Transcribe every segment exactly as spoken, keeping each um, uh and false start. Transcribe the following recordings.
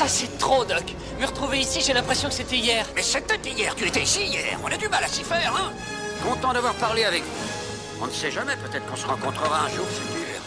c'est trop, Doc. Me retrouver ici, j'ai l'impression que c'était hier. Mais c'était hier, tu étais ici hier. On a du mal à s'y faire, hein. Content d'avoir parlé avec vous. On ne sait jamais, peut-être qu'on se rencontrera un jour futur.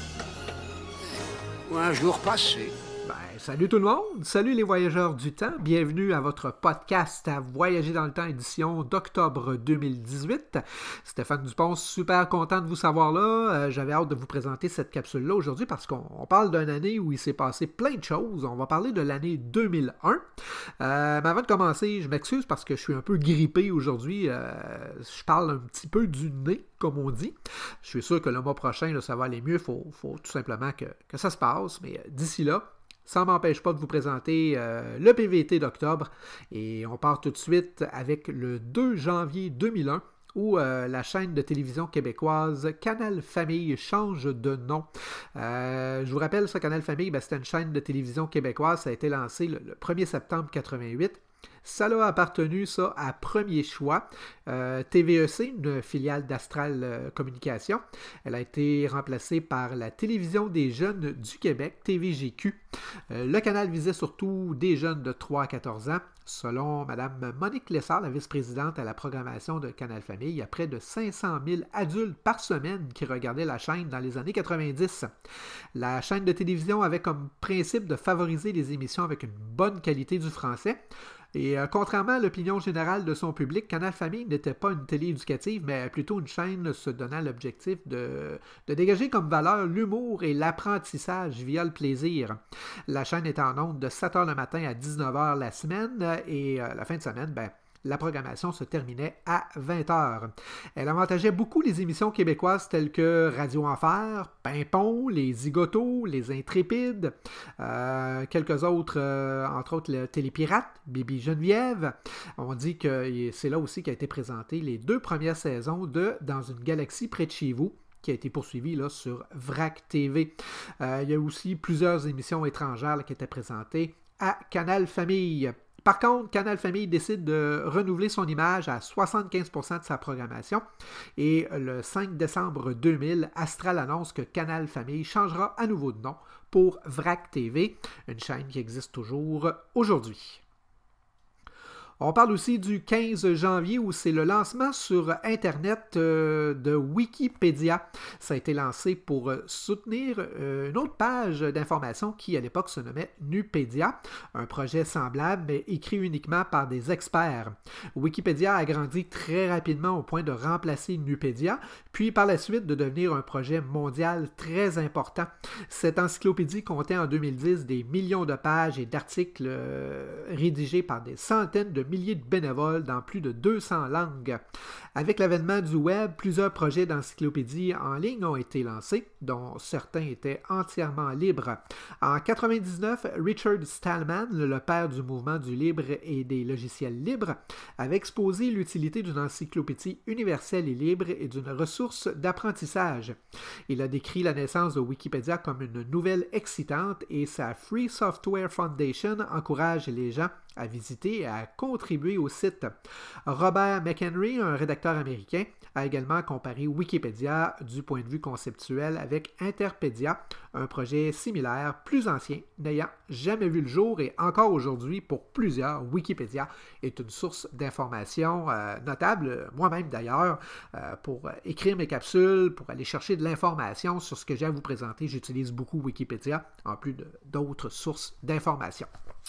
Ou un jour passé. Ben, salut tout le monde, salut les voyageurs du temps, bienvenue à votre podcast à Voyager dans le temps édition d'octobre deux mille dix-huit. Stéphane Dupont, super content de vous savoir là, euh, j'avais hâte de vous présenter cette capsule-là aujourd'hui parce qu'on on parle d'une année où il s'est passé plein de choses, on va parler de l'année deux mille un. Euh, mais avant de commencer, je m'excuse parce que je suis un peu grippé aujourd'hui, euh, je parle un petit peu du nez, comme on dit. Je suis sûr que le mois prochain, là, ça va aller mieux, il faut, faut tout simplement que, que ça se passe, mais d'ici là, ça ne m'empêche pas de vous présenter euh, le P V T d'octobre et on part tout de suite avec le deux janvier deux mille un où euh, la chaîne de télévision québécoise Canal Famille change de nom. Euh, je vous rappelle, ce Canal Famille, ben, c'était une chaîne de télévision québécoise, ça a été lancé le, le premier septembre quatre-vingt-huit. Ça a appartenu ça à Premier Choix, euh, T V E C, une filiale d'Astral euh, Communication. Elle a été remplacée par la Télévision des jeunes du Québec, T V G Q. Euh, le canal visait surtout des jeunes de trois à quatorze ans. Selon Mme Monique Lessard, la vice-présidente à la programmation de Canal Famille, il y a près de cinq cent mille adultes par semaine qui regardaient la chaîne dans les années quatre-vingt-dix. La chaîne de télévision avait comme principe de favoriser les émissions avec une bonne qualité du français. Et euh, contrairement à l'opinion générale de son public, Canal Famille n'était pas une télé éducative, mais plutôt une chaîne se donnant l'objectif de, de dégager comme valeur l'humour et l'apprentissage via le plaisir. La chaîne était en ondes de sept heures le matin à dix-neuf heures la semaine et euh, la fin de semaine, ben, la programmation se terminait à vingt heures. Elle avantageait beaucoup les émissions québécoises telles que Radio Enfer, Pimpon, Les Zigotos, Les Intrépides, euh, quelques autres, euh, entre autres le Télépirate, Bibi Geneviève. On dit que c'est là aussi qu'a été présenté les deux premières saisons de Dans une galaxie près de chez vous, qui a été poursuivi là, sur Vrac T V. Euh, il y a aussi plusieurs émissions étrangères là, qui étaient présentées à Canal Famille. Par contre, Canal Famille décide de renouveler son image à soixante-quinze pour cent de sa programmation et le cinq décembre deux mille, Astral annonce que Canal Famille changera à nouveau de nom pour Vrac T V, une chaîne qui existe toujours aujourd'hui. On parle aussi du quinze janvier où c'est le lancement sur Internet euh, de Wikipédia. Ça a été lancé pour soutenir euh, une autre page d'information qui, à l'époque, se nommait Nupédia, un projet semblable mais écrit uniquement par des experts. Wikipédia a grandi très rapidement au point de remplacer Nupédia, puis par la suite de devenir un projet mondial très important. Cette encyclopédie comptait en deux mille dix des millions de pages et d'articles euh, rédigés par des centaines de milliers de bénévoles dans plus de deux cents langues. Avec l'avènement du web, plusieurs projets d'encyclopédie en ligne ont été lancés, dont certains étaient entièrement libres. En quatre-vingt-dix-neuf, Richard Stallman, le père du mouvement du libre et des logiciels libres, avait exposé l'utilité d'une encyclopédie universelle et libre et d'une ressource d'apprentissage. Il a décrit la naissance de Wikipédia comme une nouvelle excitante et sa Free Software Foundation encourage les gens à visiter et à contribuer au site. Robert McHenry, un rédacteur américain, a également comparé Wikipédia du point de vue conceptuel avec Interpedia, un projet similaire, plus ancien, n'ayant jamais vu le jour et encore aujourd'hui, pour plusieurs, Wikipédia est une source d'information euh, notable, moi-même d'ailleurs, euh, pour écrire mes capsules, pour aller chercher de l'information sur ce que j'ai à vous présenter. J'utilise beaucoup Wikipédia, en plus de, d'autres sources d'information.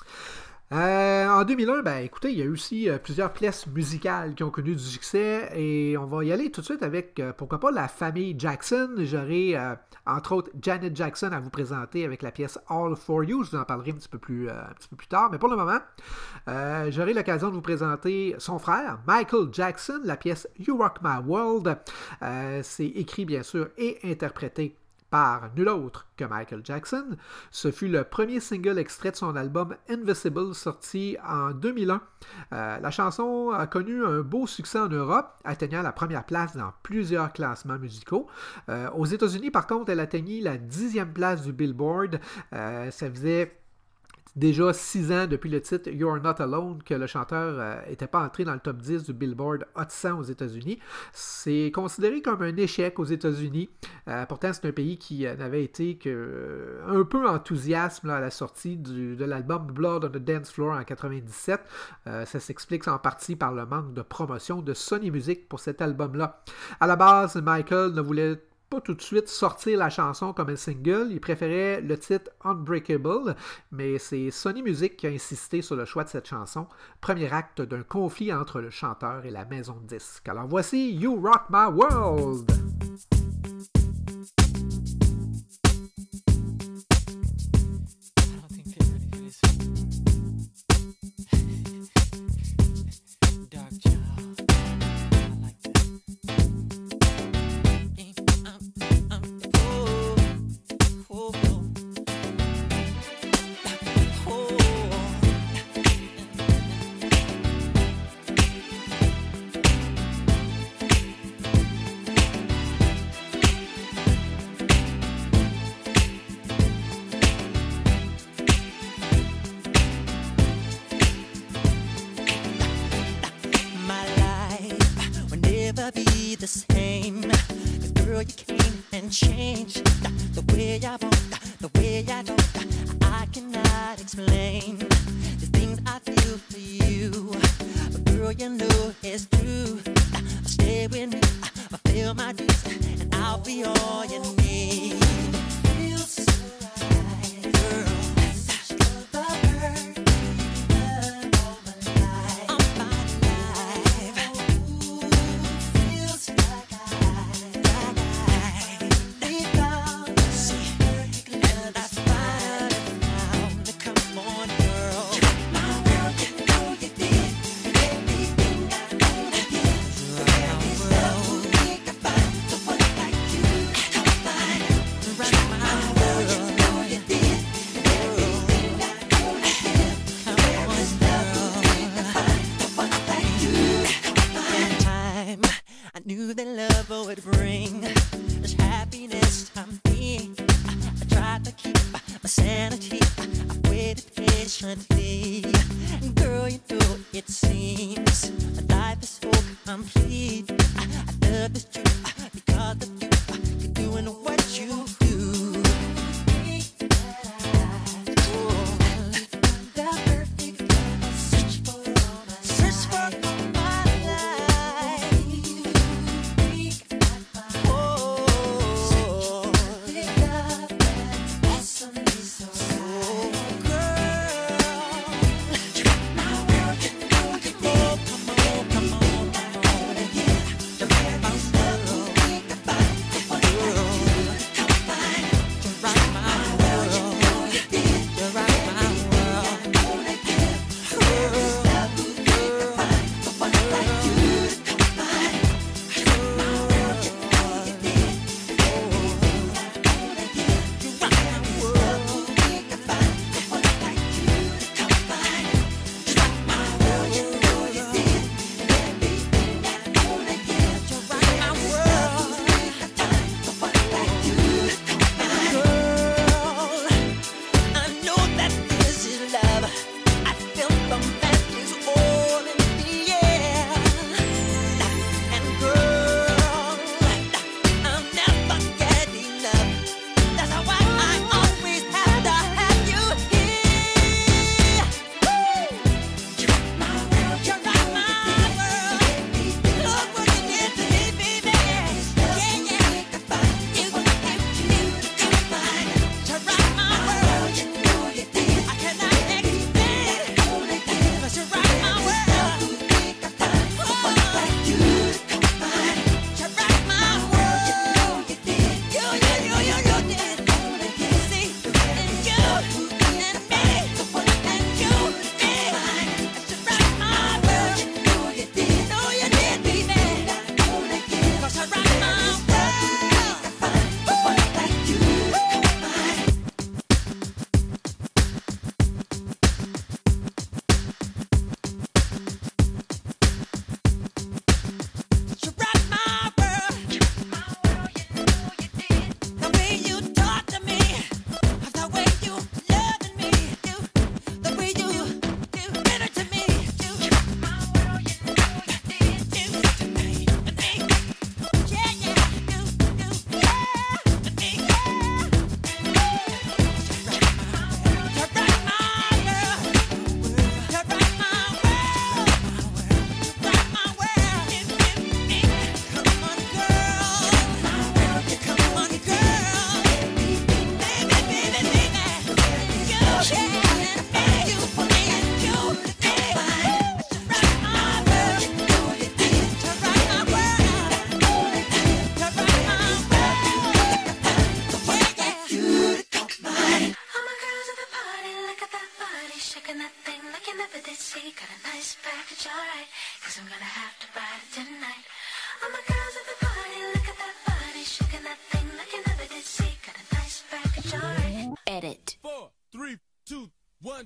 Euh, en deux mille un, ben, écoutez, il y a eu aussi euh, plusieurs pièces musicales qui ont connu du succès et on va y aller tout de suite avec, euh, pourquoi pas, la famille Jackson. J'aurai, euh, entre autres, Janet Jackson à vous présenter avec la pièce All For You. Je vous en parlerai un petit peu plus, euh, un petit peu plus tard, mais pour le moment, euh, j'aurai l'occasion de vous présenter son frère, Michael Jackson, la pièce You Rock My World. Euh, c'est écrit, bien sûr, et interprété par nul autre que Michael Jackson. Ce fut le premier single extrait de son album Invisible sorti en deux mille un. Euh, la chanson a connu un beau succès en Europe, atteignant la première place dans plusieurs classements musicaux. Euh, aux États-Unis, par contre, elle atteignit la dixième place du Billboard. Euh, ça faisait déjà six ans depuis le titre You're Not Alone que le chanteur n'était euh, pas entré dans le top dix du Billboard Hot cent aux États-Unis. C'est considéré comme un échec aux États-Unis. Euh, pourtant, c'est un pays qui euh, n'avait été que euh, un peu enthousiasme là, à la sortie du, de l'album Blood on the Dance Floor en quatre-vingt-dix-sept. Euh, ça s'explique en partie par le manque de promotion de Sony Music pour cet album-là. À la base, Michael ne voulait pas tout de suite sortir la chanson comme un single, il préférait le titre Unbreakable, mais c'est Sony Music qui a insisté sur le choix de cette chanson, premier acte d'un conflit entre le chanteur et la maison de disques. Alors voici You Rock My World! The same, girl, you came and changed the way I walk, the way I talk. I cannot explain the things I feel for you, but girl, you know it's true. Stay with me, fulfill my dreams, and I'll be all you need. Feels so right, girl. Such the perfect love of my life. Of my life. Ooh, feels like I, like I, they found us, and I find it found. Come on, girl. You rock my world, you know you did everything I wanna give. Every love we could find, someone like you. Come find out. You rock my world, you know you did everything I wanna give. Every love we could find, someone like you. Come find out. Time, I knew that love would bring this happiness to me. I, I tried to keep my sanity. I waited patiently. Girl, you know it seems life is so complete. I, I love this truth because of you. You're doing what you do. The perfect love, search for all my search for all my life. Oh, perfect love that's awesome, so right. Girl, you rock my world, you know you did. Come on, come on, come on, yeah. The very love we could find, the one like you. Come find like you never did see. Got a nice package, alright, cause I'm gonna have to ride it tonight. All my girls at the party, look at that body, shaking that thing like you never did see. Got a nice package, alright. Edit. Four, three, two, one.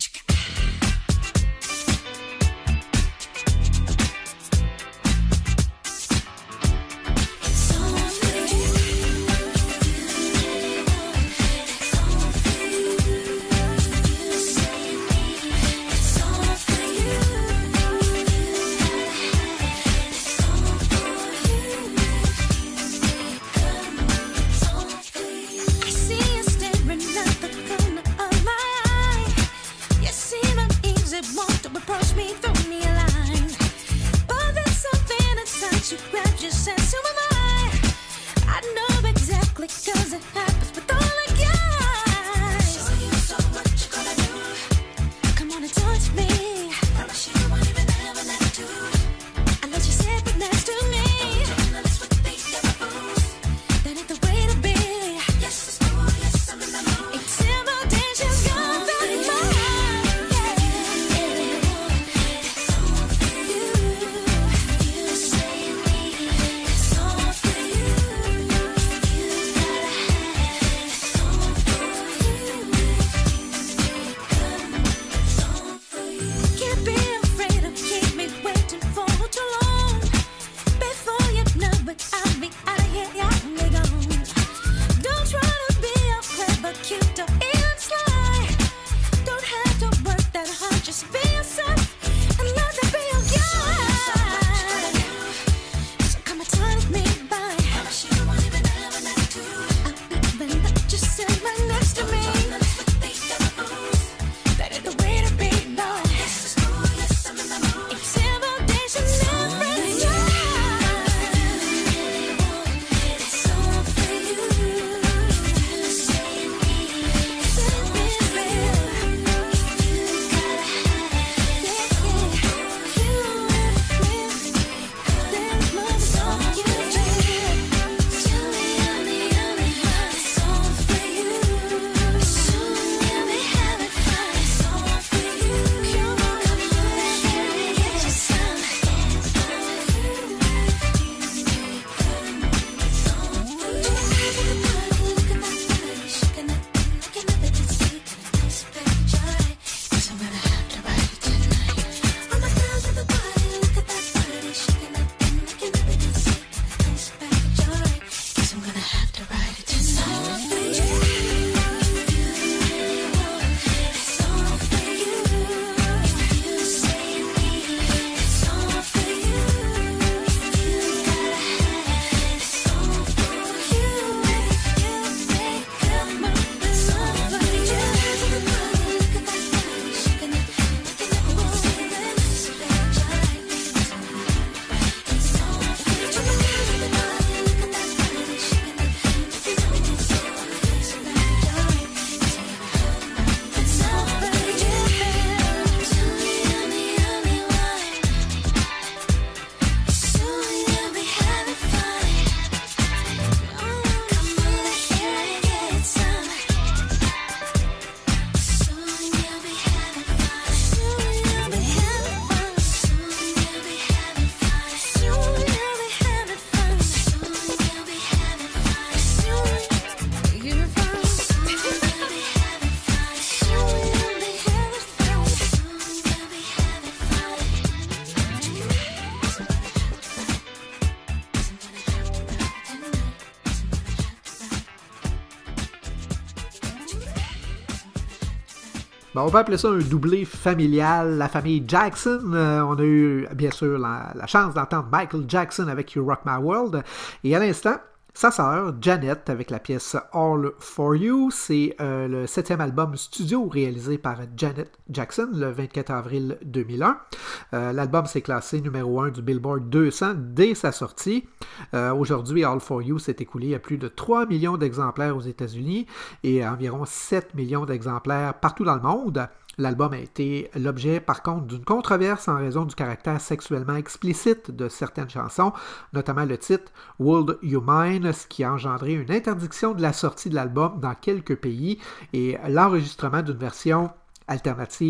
Ben, on peut appeler ça un doublé familial, la famille Jackson. Euh, on a eu, bien sûr, la, la chance d'entendre Michael Jackson avec You Rock My World. Et à l'instant, sa sœur, Janet, avec la pièce All For You. C'est euh, le septième album studio réalisé par Janet Jackson le vingt-quatre avril deux mille un. Euh, l'album s'est classé numéro un du Billboard deux cents dès sa sortie. Euh, aujourd'hui, All For You s'est écoulé à plus de trois millions d'exemplaires aux États-Unis et à environ sept millions d'exemplaires partout dans le monde. L'album a été l'objet, par contre, d'une controverse en raison du caractère sexuellement explicite de certaines chansons, notamment le titre « Would You Mind », ce qui a engendré une interdiction de la sortie de l'album dans quelques pays et l'enregistrement d'une version alternative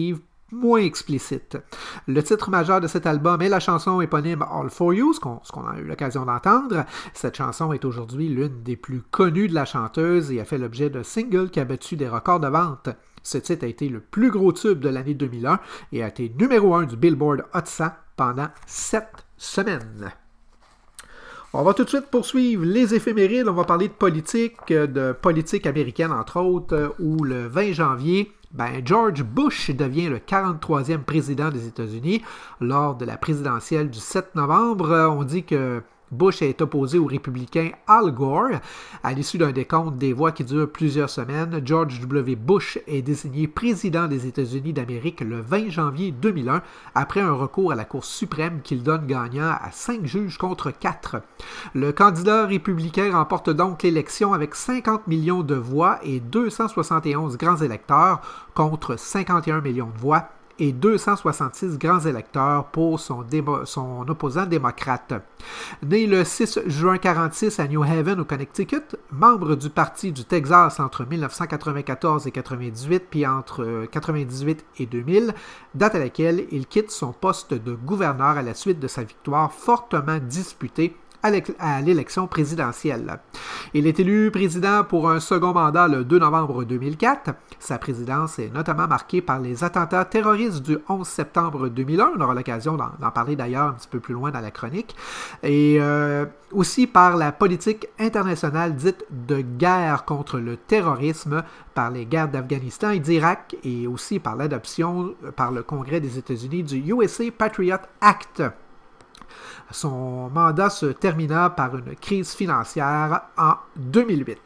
moins explicite. Le titre majeur de cet album est la chanson éponyme All For You, ce qu'on, ce qu'on a eu l'occasion d'entendre. Cette chanson est aujourd'hui l'une des plus connues de la chanteuse et a fait l'objet d'un single qui a battu des records de vente. Ce titre a été le plus gros tube de l'année deux mille un et a été numéro un du Billboard Hot cent pendant sept semaines. On va tout de suite poursuivre les éphémérides. On va parler de politique, de politique américaine entre autres, où le vingt janvier, ben, George Bush devient le quarante-troisième président des États-Unis. Lors de la présidentielle du sept novembre, on dit que Bush est opposé au républicain Al Gore. À l'issue d'un décompte des voix qui dure plusieurs semaines, George W. Bush est désigné président des États-Unis d'Amérique le vingt janvier deux mille un, après un recours à la Cour suprême qu'il donne gagnant à cinq juges contre quatre. Le candidat républicain remporte donc l'élection avec cinquante millions de voix et deux cent soixante et onze grands électeurs contre cinquante et un millions de voix et deux cent soixante-six grands électeurs pour son, démo- son opposant démocrate. Né le six juin mille neuf cent quarante-six à New Haven, au Connecticut, membre du Parti du Texas entre dix-neuf cent quatre-vingt-quatorze et quatre-vingt-dix-huit, puis entre quatre-vingt-dix-huit et deux mille, date à laquelle il quitte son poste de gouverneur à la suite de sa victoire fortement disputée à l'élection présidentielle. Il est élu président pour un second mandat le deux novembre deux mille quatre. Sa présidence est notamment marquée par les attentats terroristes du onze septembre deux mille un. On aura l'occasion d'en, d'en parler d'ailleurs un petit peu plus loin dans la chronique. Et euh, aussi par la politique internationale dite de guerre contre le terrorisme, par les guerres d'Afghanistan et d'Irak, et aussi par l'adoption par le Congrès des États-Unis du U S A Patriot Act. Son mandat se termina par une crise financière en deux mille huit.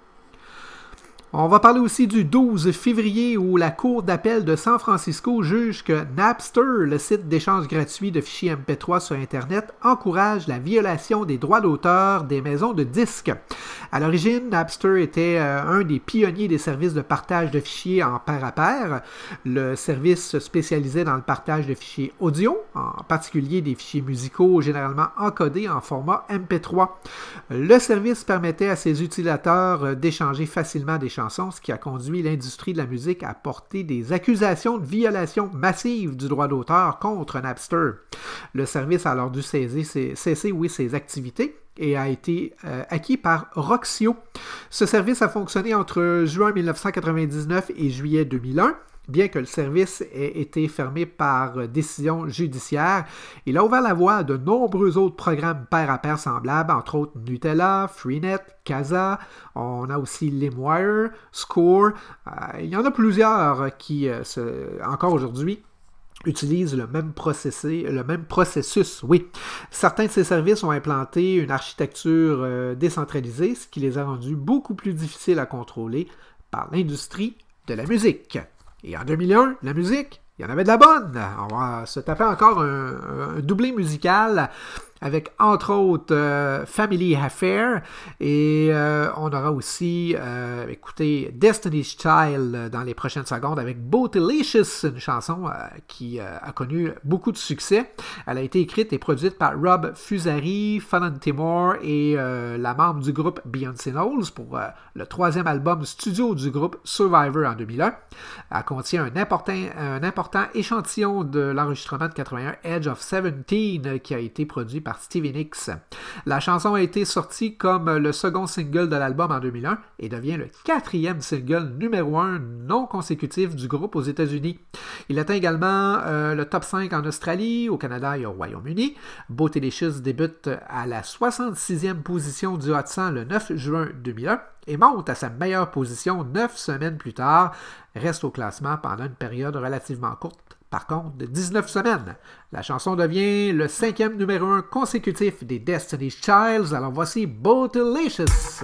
On va parler aussi du douze février où la Cour d'appel de San Francisco juge que Napster, le site d'échange gratuit de fichiers M P trois sur Internet, encourage la violation des droits d'auteur des maisons de disques. À l'origine, Napster était euh, un des pionniers des services de partage de fichiers en pair à pair. Le service se spécialisait dans le partage de fichiers audio, en particulier des fichiers musicaux généralement encodés en format M P trois. Le service permettait à ses utilisateurs d'échanger facilement des chansons, ce qui a conduit l'industrie de la musique à porter des accusations de violation massive du droit d'auteur contre Napster. Le service a alors dû cesser, cesser oui, ses activités et a été euh, acquis par Roxio. Ce service a fonctionné entre juin dix-neuf cent quatre-vingt-dix-neuf et juillet deux mille un. Bien que le service ait été fermé par décision judiciaire, il a ouvert la voie à de nombreux autres programmes pair à pair semblables, entre autres Ntela, Freenet, Kazaa, on a aussi LimeWire, Score. Euh, il y en a plusieurs qui, euh, se, encore aujourd'hui, utilisent le même, le même processus. Oui, certains de ces services ont implanté une architecture euh, décentralisée, ce qui les a rendus beaucoup plus difficiles à contrôler par l'industrie de la musique. Et en deux mille un, la musique, il y en avait de la bonne. On va se taper encore un, un doublé musical avec, entre autres, euh, Family Affair. Et euh, on aura aussi, euh, écoutez, Destiny's Child dans les prochaines secondes avec Bootylicious, une chanson euh, qui euh, a connu beaucoup de succès. Elle a été écrite et produite par Rob Fusari, Fallon Timor et euh, la membre du groupe Beyoncé Knowles pour euh, le troisième album studio du groupe Survivor en deux mille un. Elle contient un important, un important échantillon de l'enregistrement de quatre-vingt-un Edge of seventeen qui a été produit par Stevie Nicks. La chanson a été sortie comme le second single de l'album en deux mille un et devient le quatrième single numéro un non consécutif du groupe aux États-Unis. Il atteint également euh, le top cinq en Australie, au Canada et au Royaume-Uni. Bootylicious débute à la soixante-sixième position du Hot cent le neuf juin deux mille un et monte à sa meilleure position neuf semaines plus tard, reste au classement pendant une période relativement courte, par contre, de dix-neuf semaines. La chanson devient le cinquième numéro un consécutif des Destiny's Child. Alors voici Bootylicious.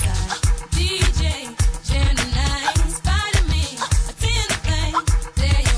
D J, Jenny Nine, Spider-Man, Tina Thing,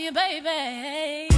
you, baby.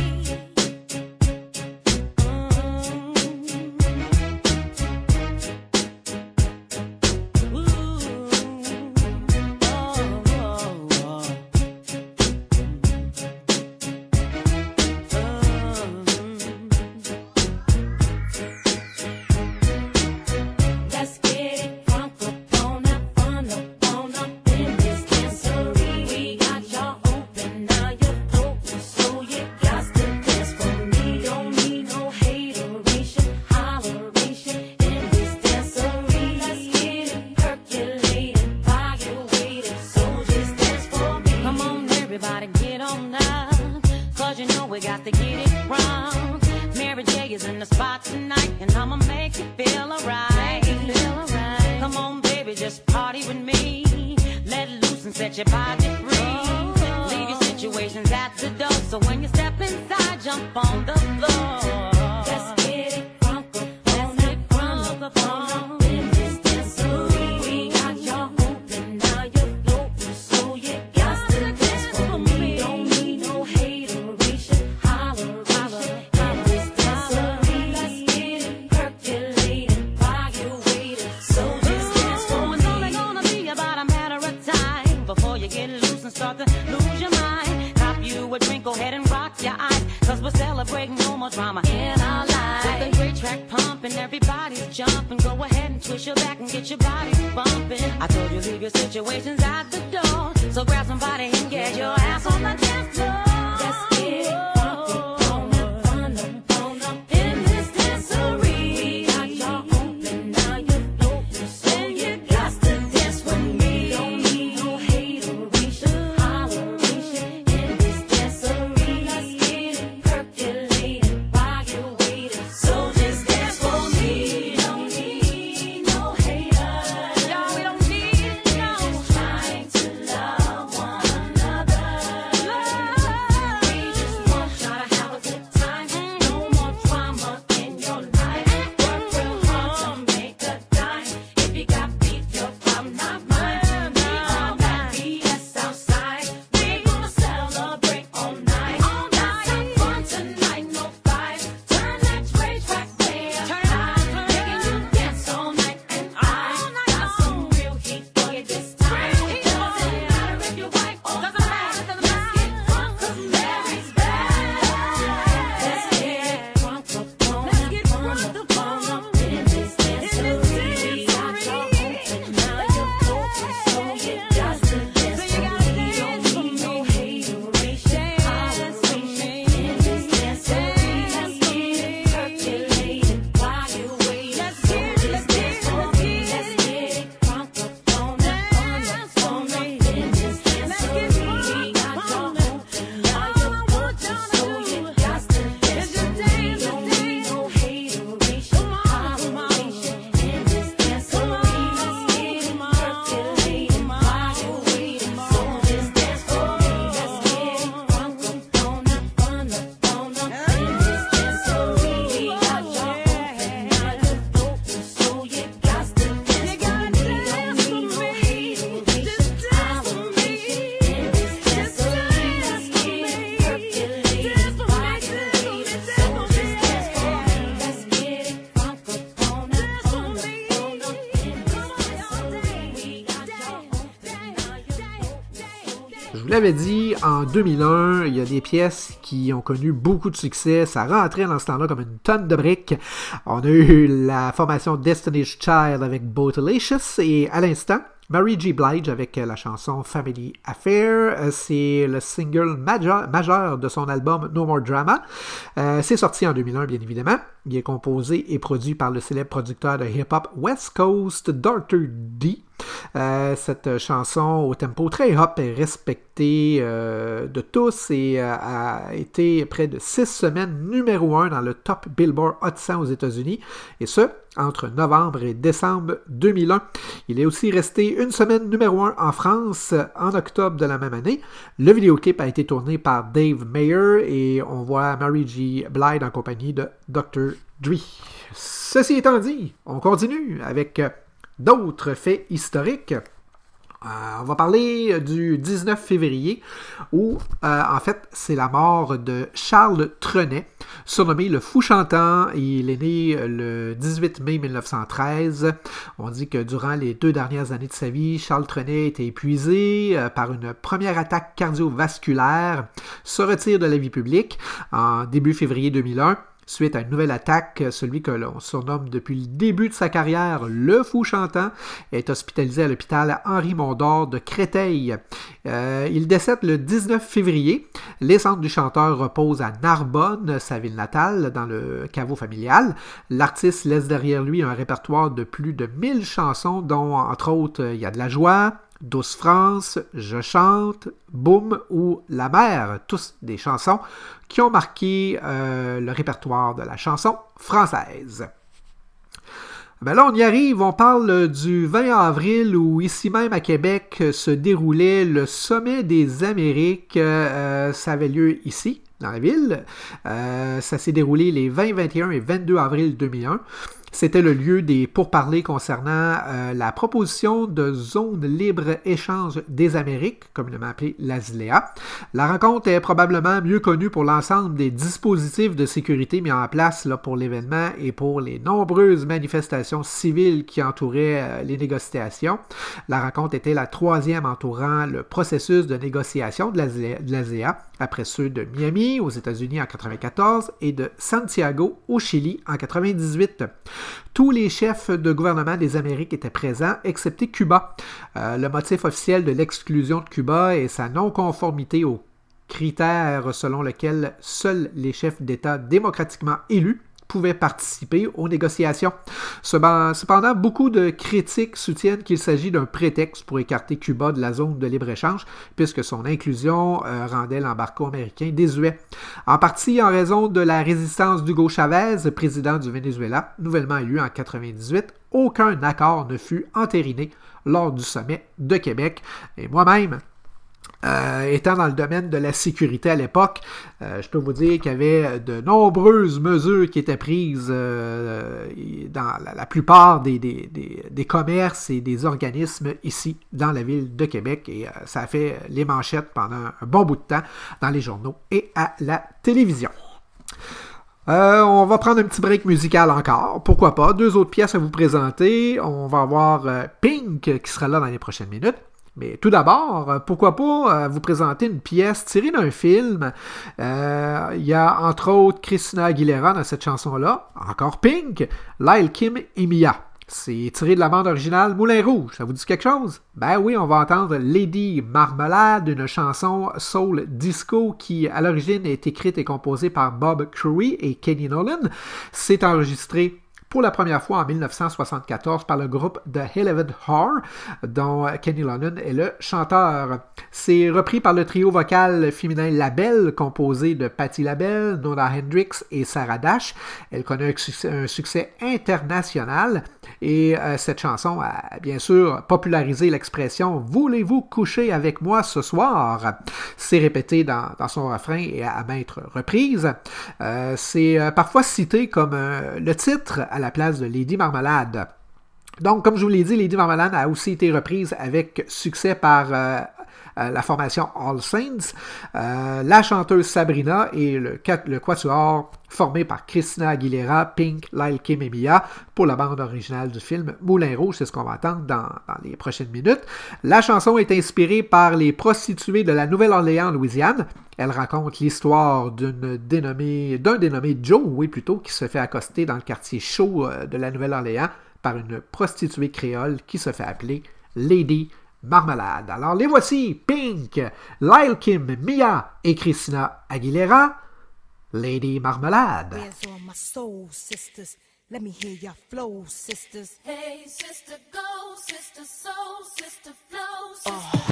Je vous l'avais dit, en deux mille un, il y a des pièces qui ont connu beaucoup de succès. Ça rentrait dans ce temps-là comme une tonne de briques. On a eu la formation Destiny's Child avec Bootylicious et à l'instant, Mary J. Blige avec la chanson Family Affair. C'est le single majeur, majeur de son album No More Drama. Euh, c'est sorti en deux mille un, bien évidemment. Il est composé et produit par le célèbre producteur de hip-hop West Coast, docteur D. Euh, cette chanson au tempo très hop est respectée euh, de tous et euh, a été près de six semaines numéro un dans le top Billboard Hot cent aux États-Unis, et ce, entre novembre et décembre deux mille un. Il est aussi resté une semaine numéro un en France en octobre de la même année. Le vidéoclip a été tourné par Dave Mayer et on voit Mary J. Blige en compagnie de docteur Dre. Ceci étant dit, on continue avec d'autres faits historiques. Euh, on va parler du dix-neuf février où, euh, en fait, c'est la mort de Charles Trenet, surnommé le Fou Chantant. Il est né le dix-huit mai mille neuf cent treize. On dit que durant les deux dernières années de sa vie, Charles Trenet était épuisé euh, par une première attaque cardiovasculaire, se retire de la vie publique en début février deux mille un. Suite à une nouvelle attaque, celui que l'on surnomme depuis le début de sa carrière le Fou Chantant est hospitalisé à l'hôpital Henri-Mondor de Créteil. Euh, il décède le dix-neuf février. Les cendres du chanteur reposent à Narbonne, sa ville natale, dans le caveau familial. L'artiste laisse derrière lui un répertoire de plus de mille chansons, dont, entre autres, il y a de la joie, Douce France, Je chante, Boum ou La mer, tous des chansons qui ont marqué euh, le répertoire de la chanson française. Ben là, on y arrive, on parle du vingt avril où, ici même à Québec, se déroulait le Sommet des Amériques. Euh, ça avait lieu ici, dans la ville. Euh, ça s'est déroulé les vingt, vingt et un et vingt-deux avril deux mille un. C'était le lieu des pourparlers concernant euh, la proposition de zone libre-échange des Amériques, communément appelée l'A S L E A. La rencontre est probablement mieux connue pour l'ensemble des dispositifs de sécurité mis en place là, pour l'événement et pour les nombreuses manifestations civiles qui entouraient euh, les négociations. La rencontre était la troisième entourant le processus de négociation de l'A S L E A, après ceux de Miami aux États-Unis en mille neuf cent quatre-vingt-quatorze et de Santiago au Chili en mille neuf cent quatre-vingt-dix-huit. Tous les chefs de gouvernement des Amériques étaient présents, excepté Cuba. Euh, le motif officiel de l'exclusion de Cuba est sa non-conformité aux critères selon lesquels seuls les chefs d'État démocratiquement élus pouvaient participer aux négociations. Cependant, beaucoup de critiques soutiennent qu'il s'agit d'un prétexte pour écarter Cuba de la zone de libre-échange, puisque son inclusion euh, rendait l'embargo américain désuet. En partie en raison de la résistance d'Hugo Chavez, président du Venezuela, nouvellement élu en mille neuf cent quatre-vingt-dix-huit, aucun accord ne fut entériné lors du sommet de Québec. Et moi-même, Euh, étant dans le domaine de la sécurité à l'époque, euh, je peux vous dire qu'il y avait de nombreuses mesures qui étaient prises euh, dans la, la plupart des, des, des, des commerces et des organismes ici dans la ville de Québec et euh, ça a fait les manchettes pendant un bon bout de temps dans les journaux et à la télévision. Euh, on va prendre un petit break musical encore, pourquoi pas. Deux autres pièces à vous présenter. On va avoir euh, Pink qui sera là dans les prochaines minutes. Mais tout d'abord, pourquoi pas euh, vous présenter une pièce tirée d'un film. Euh, il y a entre autres Christina Aguilera dans cette chanson-là, encore Pink, Lil Kim et Mia. C'est tiré de la bande originale Moulin Rouge. Ça vous dit quelque chose? Ben oui, on va entendre Lady Marmalade, une chanson soul disco qui, à l'origine, est écrite et composée par Bob Curry et Kenny Nolan. C'est enregistré pour la première fois en mille neuf cent soixante-quatorze par le groupe The Eleven Heart, dont Kenny Lonan est le chanteur. C'est repris par le trio vocal féminin Labelle, composé de Patti LaBelle, Nona Hendrix et Sarah Dash. Elle connaît un succès, un succès international et euh, cette chanson a bien sûr popularisé l'expression « Voulez-vous coucher avec moi ce soir ?» C'est répété dans, dans son refrain et à, à maintes reprises. Euh, c'est euh, parfois cité comme euh, le titre à la place de Lady Marmalade. Donc, comme je vous l'ai dit, Lady Marmalade a aussi été reprise avec succès par euh, euh, la formation All Saints, euh, la chanteuse Sabrina et le, le quatuor formé par Christina Aguilera, Pink, Lil Kim et Mia pour la bande originale du film Moulin Rouge. C'est ce qu'on va entendre dans, dans les prochaines minutes. La chanson est inspirée par les prostituées de la Nouvelle-Orléans en Louisiane. Elle raconte l'histoire d'une dénommée, d'un dénommé Joe, oui plutôt, qui se fait accoster dans le quartier chaud de la Nouvelle-Orléans par une prostituée créole qui se fait appeler Lady Marmalade. Alors les voici, Pink, Lil Kim, Mia et Christina Aguilera, Lady Marmalade. Where's all my soul sisters? Let me hear your flow, sisters. Hey, sister, go, sister, soul, sister, flow, sister. Oh.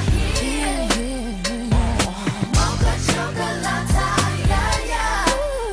Mocha chocolate, yeah, yeah.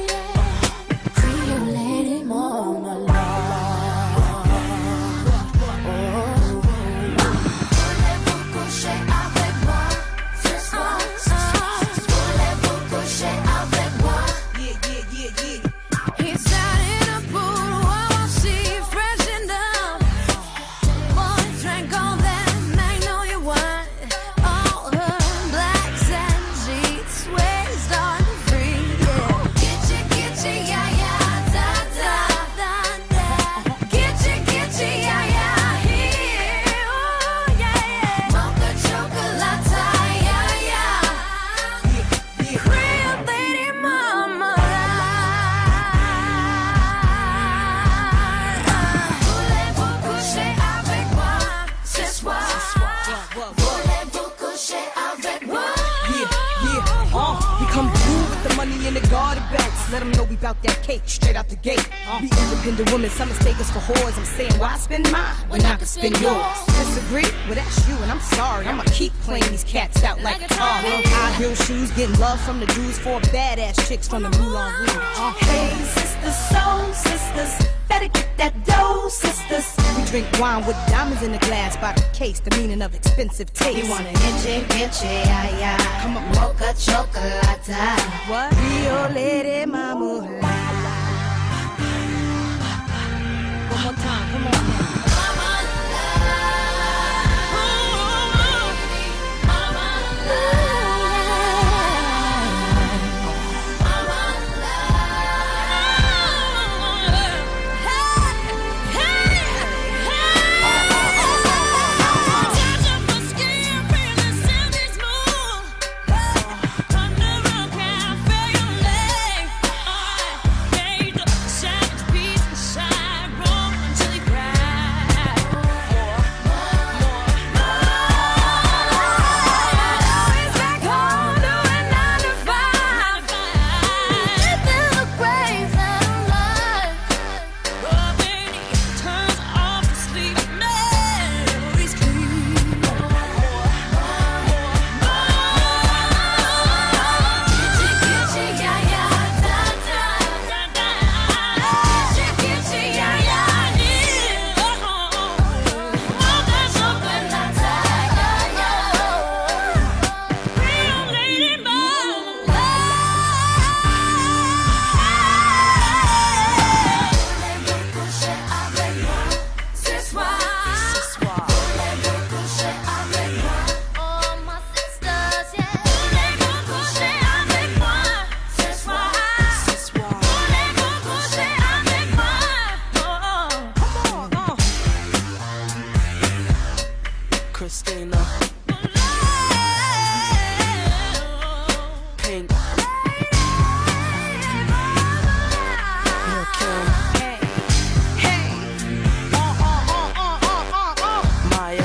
let them know we bout that cake straight out the gate. We independent women, some mistake us for whores. I'm saying, why spend mine when I can spend yours? Disagree? Well, that's you, and I'm sorry. I'ma keep playing these cats out like guitar. High heel shoes, getting love from the dudes, four badass chicks from the Moulin Rouge. Uh, Hey, sisters, soul sisters, better get that dough, sisters. we drink wine with diamonds in the glass by the case, the meaning of expensive taste. You want an inche, inche, ay, ay. Come on. Mocha chocolate. What? Rio Lady Mama. One more time, come on now. Christina, Pink, Lil' Kim, Maya,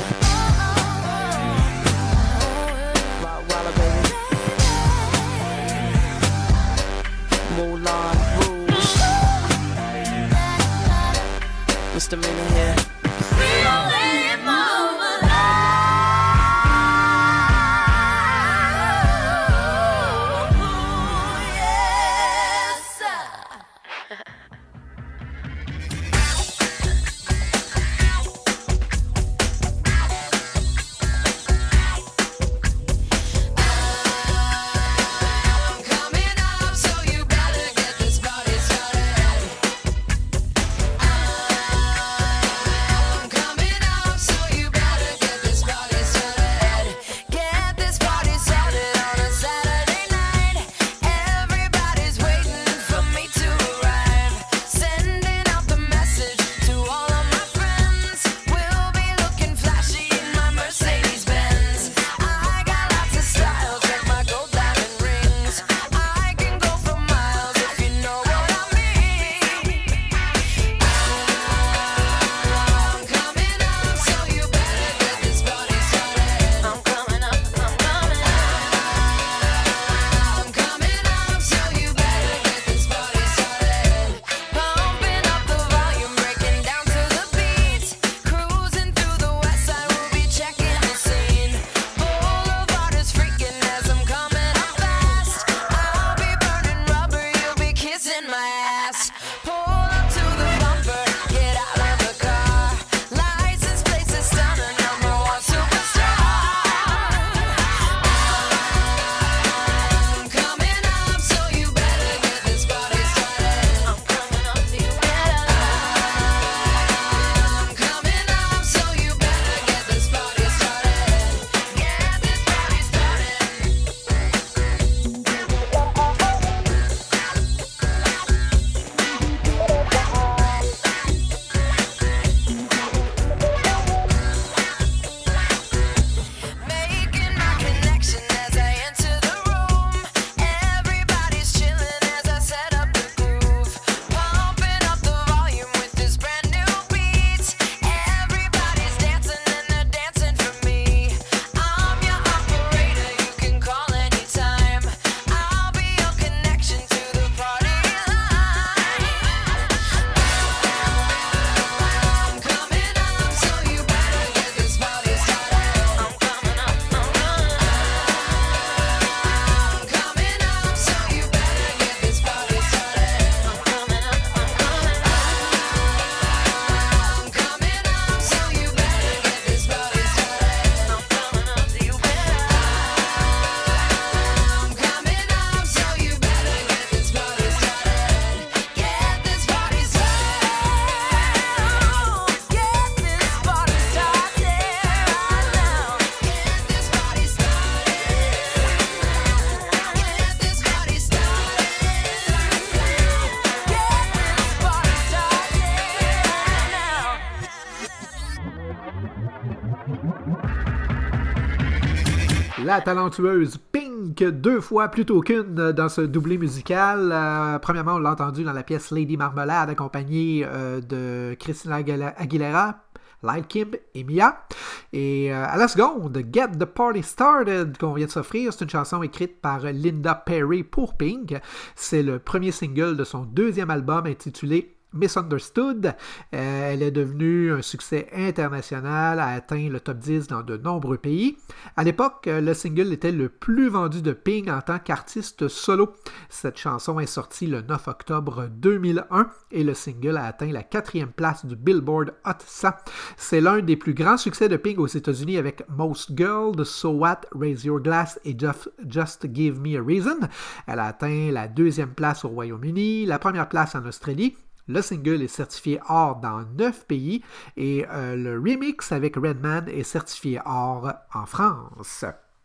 Rottweiler baby, Moulin Rouge, Misdemeanor here. La talentueuse Pink, deux fois plutôt qu'une dans ce doublé musical. Euh, premièrement, on l'a entendu dans la pièce Lady Marmalade, accompagnée euh, de Christina Aguilera, Lil' Kim et Mia. Et euh, à la seconde, Get the Party Started, qu'on vient de s'offrir, c'est une chanson écrite par Linda Perry pour Pink. C'est le premier single de son deuxième album intitulé Misunderstood. Euh, elle est devenue un succès international, a atteint le top dix dans de nombreux pays. À l'époque, le single était le plus vendu de Pink en tant qu'artiste solo. Cette chanson est sortie le neuf octobre deux mille un et le single a atteint la quatrième place du Billboard Hot cent. C'est l'un des plus grands succès de Pink aux États-Unis avec Most Girl, So What, Raise Your Glass et Just, Just Give Me a Reason. Elle a atteint la deuxième place au Royaume-Uni, la première place en Australie. Le single est certifié or dans neuf pays et euh, le remix avec Redman est certifié or en France.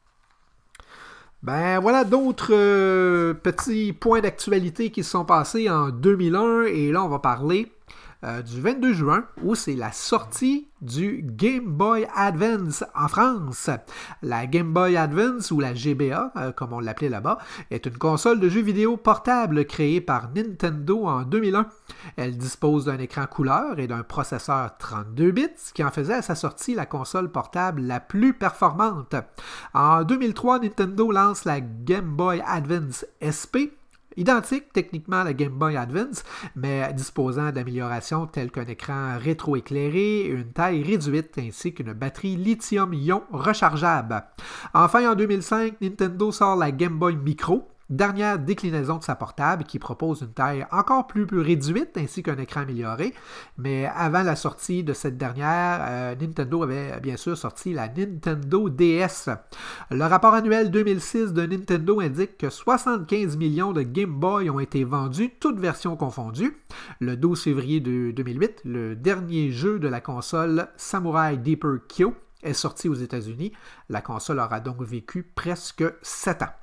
Ben voilà d'autres euh, petits points d'actualité qui se sont passés en deux mille un et là on va parler euh, du vingt-deux juin où c'est la sortie du Game Boy Advance en France. La Game Boy Advance, ou la G B A, euh, comme on l'appelait là-bas, est une console de jeux vidéo portable créée par Nintendo en deux mille un. Elle dispose d'un écran couleur et d'un processeur trente-deux bits, ce qui en faisait à sa sortie la console portable la plus performante. En deux mille trois, Nintendo lance la Game Boy Advance S P, identique techniquement à la Game Boy Advance, mais disposant d'améliorations telles qu'un écran rétroéclairé, une taille réduite ainsi qu'une batterie lithium-ion rechargeable. Enfin, en deux mille cinq, Nintendo sort la Game Boy Micro, dernière déclinaison de sa portable qui propose une taille encore plus, plus réduite ainsi qu'un écran amélioré. Mais avant la sortie de cette dernière, euh, Nintendo avait bien sûr sorti la Nintendo D S. Le rapport annuel deux mille six de Nintendo indique que soixante-quinze millions de Game Boy ont été vendus, toutes versions confondues. Le douze février de deux mille huit, le dernier jeu de la console Samurai Deeper Kyo est sorti aux États-Unis. La console aura donc vécu presque sept ans.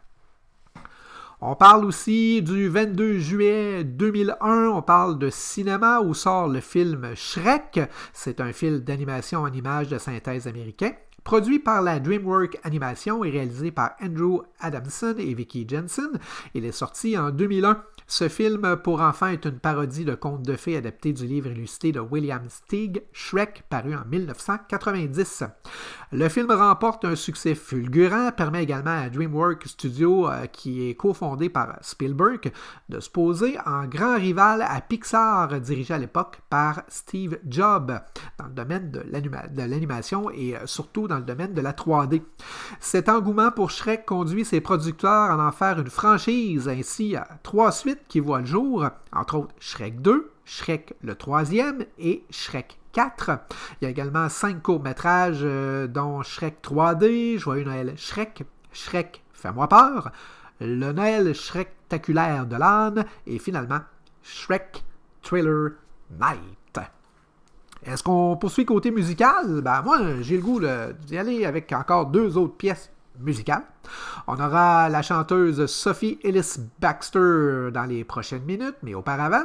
On parle aussi du vingt-deux juillet deux mille un, on parle de cinéma où sort le film Shrek. C'est un film d'animation en images de synthèse américain, produit par la DreamWorks Animation et réalisé par Andrew Adamson et Vicky Jensen. Il est sorti en deux mille un. Ce film pour enfants est une parodie de conte de fées adapté du livre illustré de William Steig, Shrek, paru en dix-neuf cent quatre-vingt-dix. Le film remporte un succès fulgurant, permet également à DreamWorks Studios, euh, qui est cofondé par Spielberg, de se poser en grand rival à Pixar, dirigé à l'époque par Steve Jobs, dans le domaine de, l'anima- de l'animation et euh, surtout dans le domaine de la trois D. Cet engouement pour Shrek conduit ses producteurs à en faire une franchise, ainsi à trois suites qui voient le jour, entre autres Shrek deux, Shrek le troisième et Shrek quatre. Il y a également cinq courts-métrages, euh, dont Shrek trois D, Joyeux Noël Shrek, Shrek Fais-moi peur, le Noël Shrektaculaire de l'âne et finalement Shrek Thriller Night. Est-ce qu'on poursuit côté musical? Ben moi, j'ai le goût de, d'y aller avec encore deux autres pièces musicales. On aura la chanteuse Sophie Ellis-Bextor dans les prochaines minutes, mais auparavant,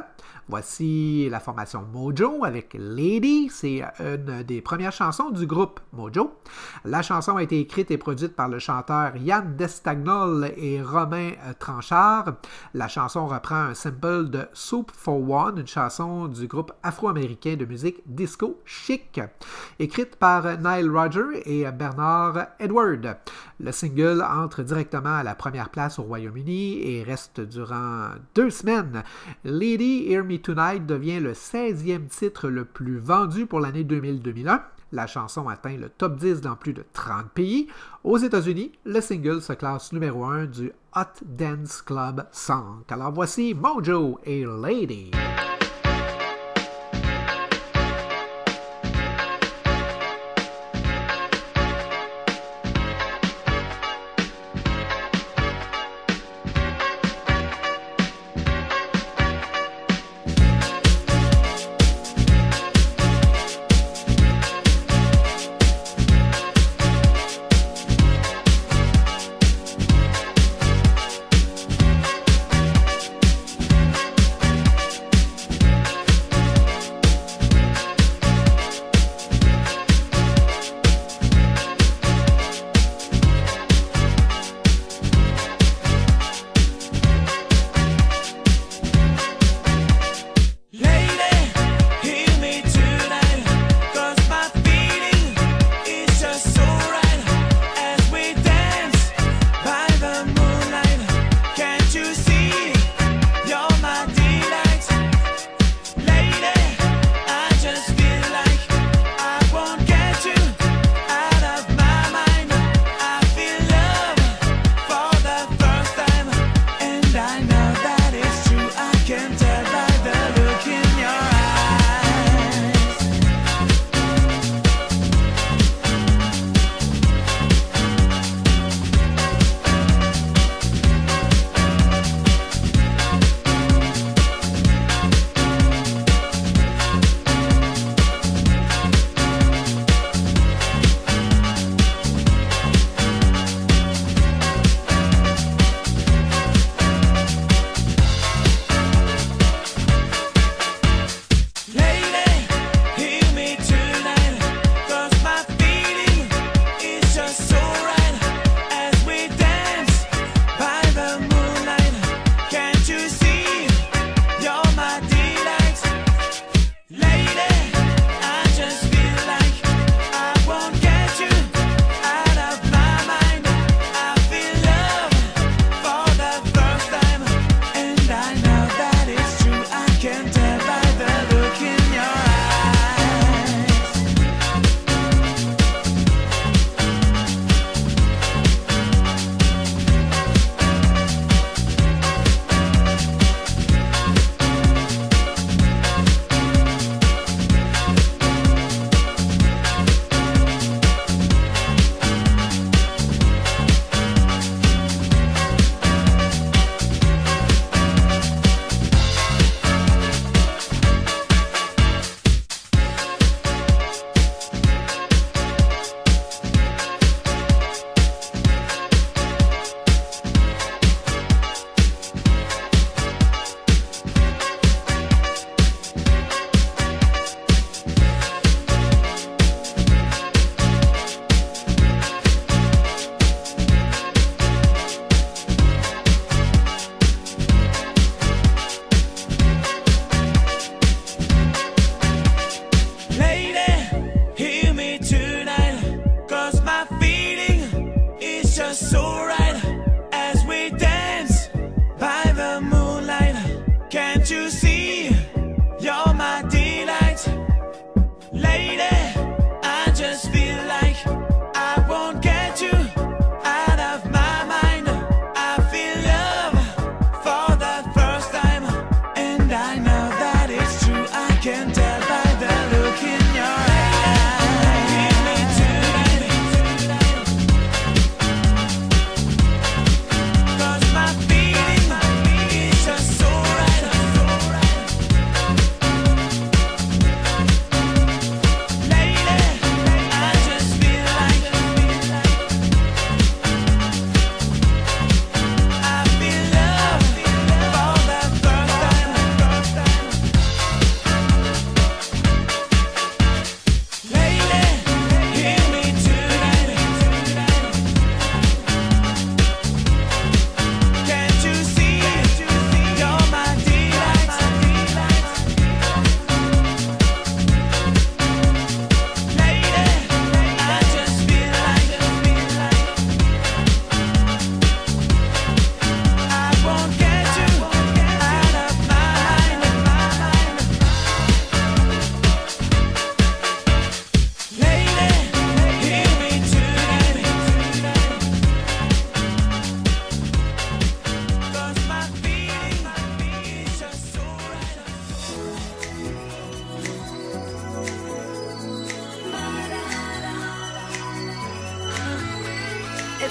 voici la formation Mojo avec Lady. C'est une des premières chansons du groupe Mojo. La chanson a été écrite et produite par le chanteur Yann Destagnol et Romain Tranchard. La chanson reprend un sample de Soup for One, une chanson du groupe afro-américain de musique disco chic, écrite par Nile Rodgers et Bernard Edward. Le single entre directement à la première place au Royaume-Uni et reste durant deux semaines. Lady Hear Me Tonight devient le seizième titre le plus vendu pour l'année deux mille à deux mille un. La chanson atteint le top dix dans plus de trente pays. Aux États-Unis, le single se classe numéro un du Hot Dance Club Song. Alors voici Mojo et Lady.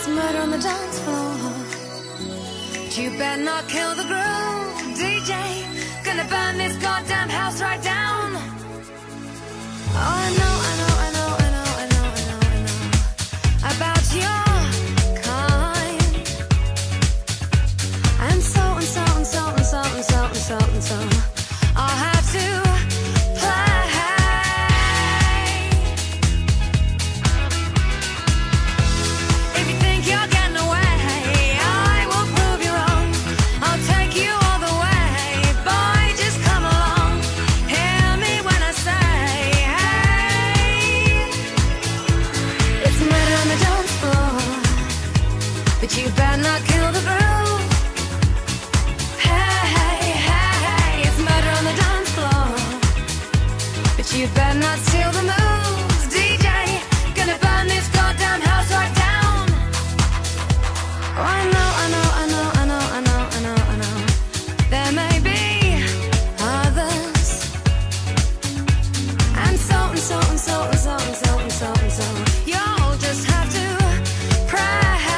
It's murder on the dance floor. But you better not kill the groove, D J. Gonna burn this goddamn house right down. Oh, I know, I know, I know, I know, I know, I know, I know about your kind. And so and so and so and so and so and so and so I'll have to play. If you think you're getting away, I will prove you wrong. I'll take you all the way. Boy, just come along. Hear me when I say, hey. It's murder on the dance floor, but you better not kill the groove. Hey, hey, hey, hey. It's murder on the dance floor, but you better not steal the moves, D J. Gonna burn this goddamn house right down. Oh, I know, I know, I know, I know, I know, I know, I know. There may be others, and so and so and so and so and so and so and so. You'll just have to pray.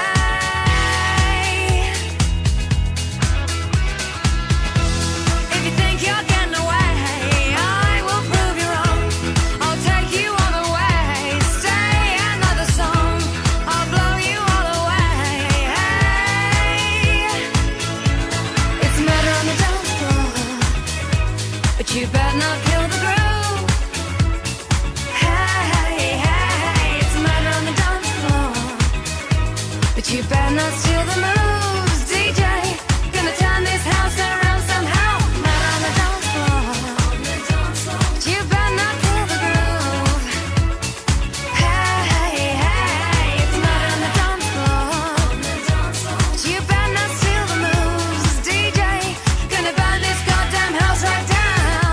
If you think you're getting away, I will prove you wrong. I'll take you all the way. Stay another song. I'll blow you all away. Hey. It's murder on the dance floor, but you better not kill the groove. Hey, hey, hey. It's murder on the dance floor, but you better not steal the moves, D J. Gonna turn this house around somehow. Murder on the dance floor, but you better not kill the groove. Hey, hey, hey. It's murder on the dance floor, but you better not steal the moves, D J. Gonna burn this goddamn house right down.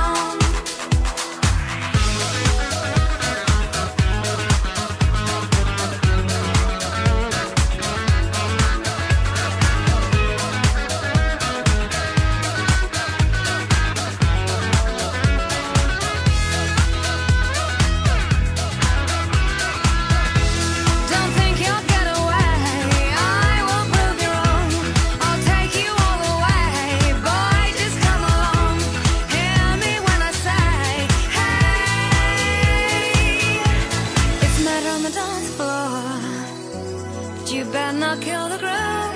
Don't think you'll get away. I will prove you wrong. I'll take you all the way. Boy, just come along. Hear me when I say, hey. It's murder on the dance floor, but you better not kill the groove.